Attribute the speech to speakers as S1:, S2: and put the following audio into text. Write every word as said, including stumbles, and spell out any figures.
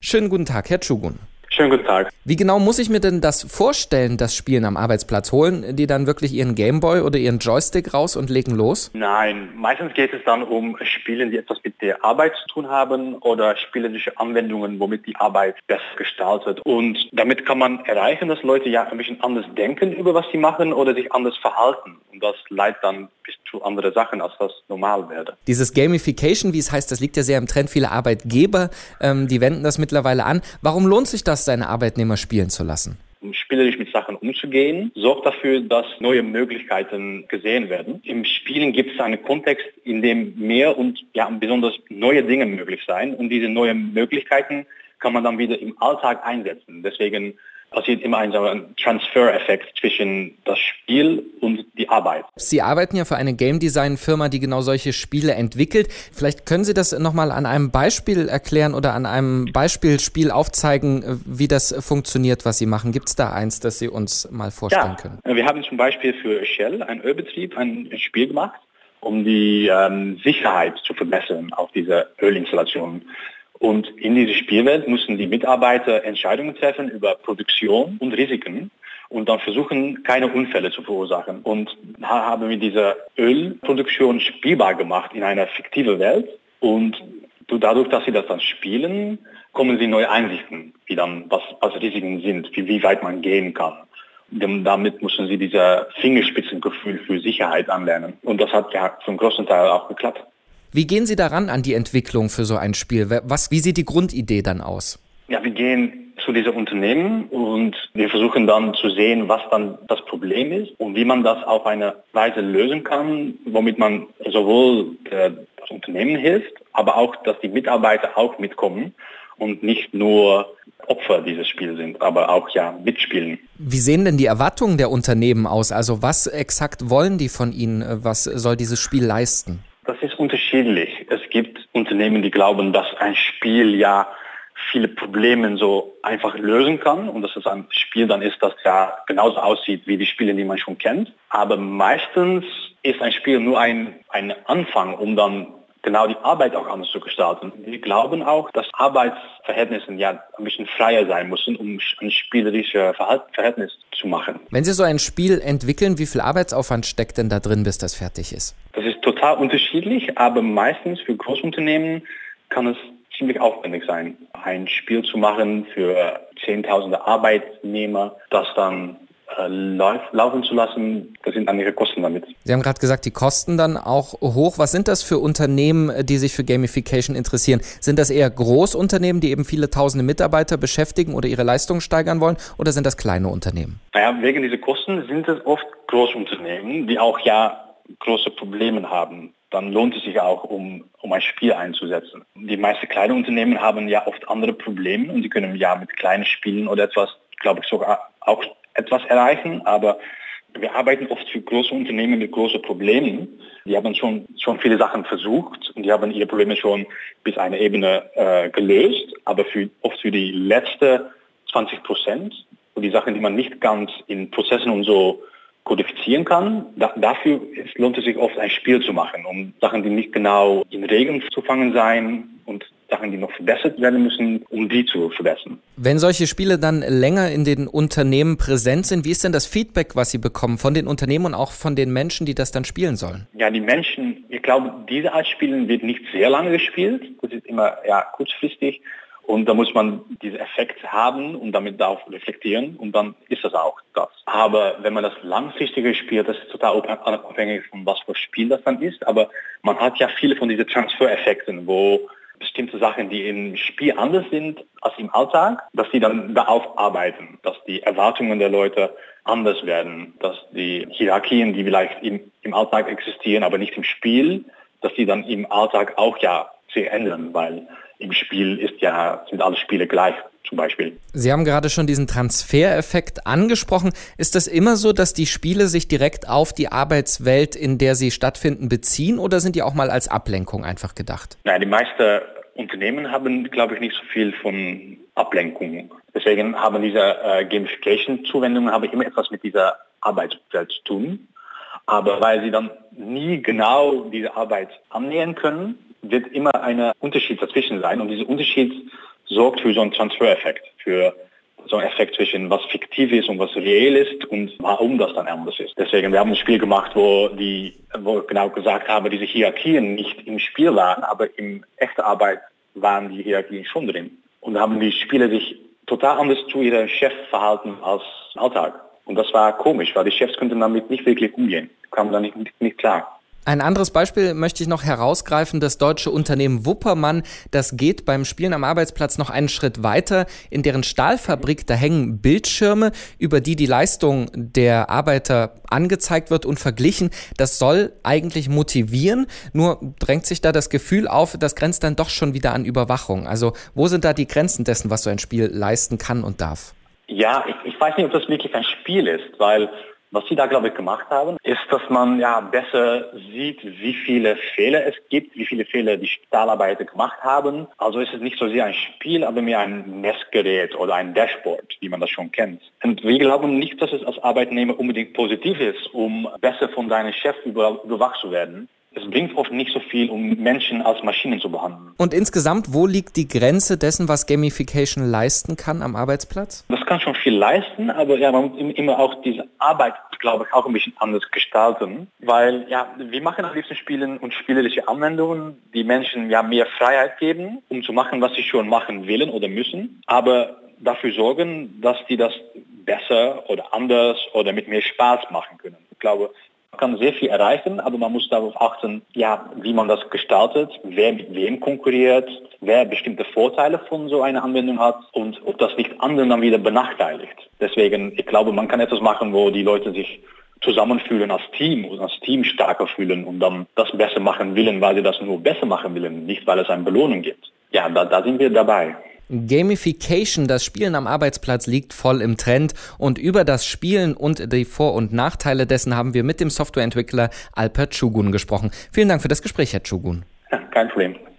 S1: Schönen guten Tag, Herr Tschugun.
S2: Schönen guten Tag.
S1: Wie genau muss ich mir denn das vorstellen, das Spielen am Arbeitsplatz? Holen die dann wirklich ihren Gameboy oder ihren Joystick raus und legen los?
S2: Nein, meistens geht es dann um Spiele, die etwas mit der Arbeit zu tun haben oder spielerische Anwendungen, womit die Arbeit besser gestaltet. Und damit kann man erreichen, dass Leute ja ein bisschen anders denken über was sie machen oder sich anders verhalten. Und das leitet dann bis zu andere Sachen, als das normal wäre.
S1: Dieses Gamification, wie es heißt, das liegt ja sehr im Trend. Viele Arbeitgeber, ähm, die wenden das mittlerweile an. Warum lohnt sich das, seine Arbeitnehmer spielen zu lassen?
S2: Um spielerisch mit Sachen umzugehen, sorgt dafür, dass neue Möglichkeiten gesehen werden. Im Spielen gibt es einen Kontext, in dem mehr und ja besonders neue Dinge möglich sein. Und diese neuen Möglichkeiten kann man dann wieder im Alltag einsetzen. Deswegen passiert immer ein, so ein Transfer-Effekt zwischen das Spiel und die Arbeit.
S1: Sie arbeiten ja für eine Game-Design-Firma, die genau solche Spiele entwickelt. Vielleicht können Sie das nochmal an einem Beispiel erklären oder an einem Beispielspiel aufzeigen, wie das funktioniert, was Sie machen. Gibt es da eins, das Sie uns mal vorstellen
S2: ja,
S1: können?
S2: Wir haben zum Beispiel für Shell, ein Ölbetrieb, ein Spiel gemacht, um die ähm, Sicherheit zu verbessern auf dieser Ölinstallation. Und in dieser Spielwelt müssen die Mitarbeiter Entscheidungen treffen über Produktion und Risiken und dann versuchen, keine Unfälle zu verursachen. Und da haben wir diese Ölproduktion spielbar gemacht in einer fiktiven Welt. Und dadurch, dass sie das dann spielen, kommen sie neue Einsichten, wie dann was, was Risiken sind, wie, wie weit man gehen kann. Und damit müssen sie dieses Fingerspitzengefühl für Sicherheit anlernen. Und das hat ja zum großen Teil auch geklappt.
S1: Wie gehen Sie daran an die Entwicklung für so ein Spiel? Was, wie sieht die Grundidee dann aus?
S2: Ja, wir gehen zu diesem Unternehmen und wir versuchen dann zu sehen, was dann das Problem ist und wie man das auf eine Weise lösen kann, womit man sowohl das Unternehmen hilft, aber auch, dass die Mitarbeiter auch mitkommen und nicht nur Opfer dieses Spiels sind, aber auch ja mitspielen.
S1: Wie sehen denn die Erwartungen der Unternehmen aus? Also was exakt wollen die von Ihnen? Was soll dieses Spiel leisten?
S2: Das ist unterschiedlich. Es gibt Unternehmen, die glauben, dass ein Spiel ja viele Probleme so einfach lösen kann und dass es ein Spiel dann ist, das ja genauso aussieht wie die Spiele, die man schon kennt. Aber meistens ist ein Spiel nur ein, ein Anfang, um dann genau die Arbeit auch anders zu gestalten. Wir glauben auch, dass Arbeitsverhältnisse ja ein bisschen freier sein müssen, um ein spielerisches Verhältnis zu machen.
S1: Wenn Sie so ein Spiel entwickeln, wie viel Arbeitsaufwand steckt denn da drin, bis das fertig ist?
S2: Das ist total unterschiedlich, aber meistens für Großunternehmen kann es ziemlich aufwendig sein, ein Spiel zu machen für zehntausende Arbeitnehmer, das dann äh, lauf, laufen zu lassen. Das sind dann ihre Kosten damit.
S1: Sie haben gerade gesagt, die Kosten dann auch hoch. Was sind das für Unternehmen, die sich für Gamification interessieren? Sind das eher Großunternehmen, die eben viele tausende Mitarbeiter beschäftigen oder ihre Leistung steigern wollen, oder sind das kleine Unternehmen?
S2: Naja, wegen dieser Kosten sind es oft Großunternehmen, die auch ja große Probleme haben. Dann lohnt es sich auch, um, um ein Spiel einzusetzen. Die meisten kleinen Unternehmen haben ja oft andere Probleme und die können ja mit kleinen Spielen oder etwas, glaube ich, sogar auch etwas erreichen. Aber wir arbeiten oft für große Unternehmen mit großen Problemen. Die haben schon, schon viele Sachen versucht und die haben ihre Probleme schon bis eine Ebene äh, gelöst. Aber für, oft für die letzten zwanzig Prozent und die Sachen, die man nicht ganz in Prozessen und so kodifizieren kann. Da, dafür ist, lohnt es sich oft, ein Spiel zu machen, um Sachen, die nicht genau in Regeln zu fangen sein und Sachen, die noch verbessert werden müssen, um die zu verbessern.
S1: Wenn solche Spiele dann länger in den Unternehmen präsent sind, wie ist denn das Feedback, was Sie bekommen von den Unternehmen und auch von den Menschen, die das dann spielen sollen?
S2: Ja, die Menschen, ich glaube, diese Art Spielen wird nicht sehr lange gespielt. Das ist immer ja, kurzfristig. Und da muss man diesen Effekt haben und damit darauf reflektieren und dann ist das auch das. Aber wenn man das langfristige spielt, das ist total abhängig von was für Spiel das dann ist. Aber man hat ja viele von diesen Transfer-Effekten, wo bestimmte Sachen, die im Spiel anders sind als im Alltag, dass die dann darauf arbeiten, dass die Erwartungen der Leute anders werden, dass die Hierarchien, die vielleicht im, im Alltag existieren, aber nicht im Spiel, dass die dann im Alltag auch ja sich ändern, weil im Spiel ist ja, sind alle Spiele gleich zum Beispiel.
S1: Sie haben gerade schon diesen Transfereffekt angesprochen. Ist das immer so, dass die Spiele sich direkt auf die Arbeitswelt, in der sie stattfinden, beziehen oder sind die auch mal als Ablenkung einfach gedacht?
S2: Nein, die meisten Unternehmen haben, glaube ich, nicht so viel von Ablenkung. Deswegen haben diese äh, Gamification-Zuwendungen haben immer etwas mit dieser Arbeitswelt zu tun. Aber weil sie dann nie genau diese Arbeit annähern können, wird immer ein Unterschied dazwischen sein. Und dieser Unterschied sorgt für so einen Transfereffekt, für so einen Effekt zwischen was fiktiv ist und was real ist und warum das dann anders ist. Deswegen, wir haben ein Spiel gemacht, wo die, wo genau gesagt haben, diese Hierarchien nicht im Spiel waren, aber in echter Arbeit waren die Hierarchien schon drin. Und da haben die Spieler sich total anders zu ihrem Chef verhalten als im Alltag. Und das war komisch, weil die Chefs konnten damit nicht wirklich umgehen. Die kamen da nicht, nicht, nicht klar.
S1: Ein anderes Beispiel möchte ich noch herausgreifen, das deutsche Unternehmen Wuppermann. Das geht beim Spielen am Arbeitsplatz noch einen Schritt weiter. In deren Stahlfabrik, da hängen Bildschirme, über die die Leistung der Arbeiter angezeigt wird und verglichen. Das soll eigentlich motivieren, nur drängt sich da das Gefühl auf, das grenzt dann doch schon wieder an Überwachung. Also wo sind da die Grenzen dessen, was so ein Spiel leisten kann und darf?
S2: Ja, ich, ich weiß nicht, ob das wirklich ein Spiel ist, weil was sie da, glaube ich, gemacht haben, ist, dass man ja besser sieht, wie viele Fehler es gibt, wie viele Fehler die Stahlarbeiter gemacht haben. Also ist es nicht so sehr ein Spiel, aber mehr ein Messgerät oder ein Dashboard, wie man das schon kennt. Und wir glauben nicht, dass es als Arbeitnehmer unbedingt positiv ist, um besser von deinem Chef überwacht zu werden. Es bringt oft nicht so viel, um Menschen als Maschinen zu behandeln.
S1: Und insgesamt, wo liegt die Grenze dessen, was Gamification leisten kann am Arbeitsplatz?
S2: Das kann schon viel leisten, aber ja, man muss immer auch diese Arbeit, glaube ich, auch ein bisschen anders gestalten. Weil ja, wir machen am liebsten Spielen und spielerische Anwendungen, die Menschen ja mehr Freiheit geben, um zu machen, was sie schon machen wollen oder müssen, aber dafür sorgen, dass die das besser oder anders oder mit mehr Spaß machen können. Ich glaube, man kann sehr viel erreichen, aber man muss darauf achten, ja, wie man das gestaltet, wer mit wem konkurriert, wer bestimmte Vorteile von so einer Anwendung hat und ob das nicht anderen dann wieder benachteiligt. Deswegen, ich glaube, man kann etwas machen, wo die Leute sich zusammenfühlen als Team und als Team stärker fühlen und dann das besser machen wollen, weil sie das nur besser machen wollen, nicht weil es eine Belohnung gibt. Ja, da, da sind wir dabei.
S1: Gamification, das Spielen am Arbeitsplatz, liegt voll im Trend und über das Spielen und die Vor- und Nachteile dessen haben wir mit dem Softwareentwickler Alper Çugun gesprochen. Vielen Dank für das Gespräch, Herr Çugun.
S2: Ja, kein Problem.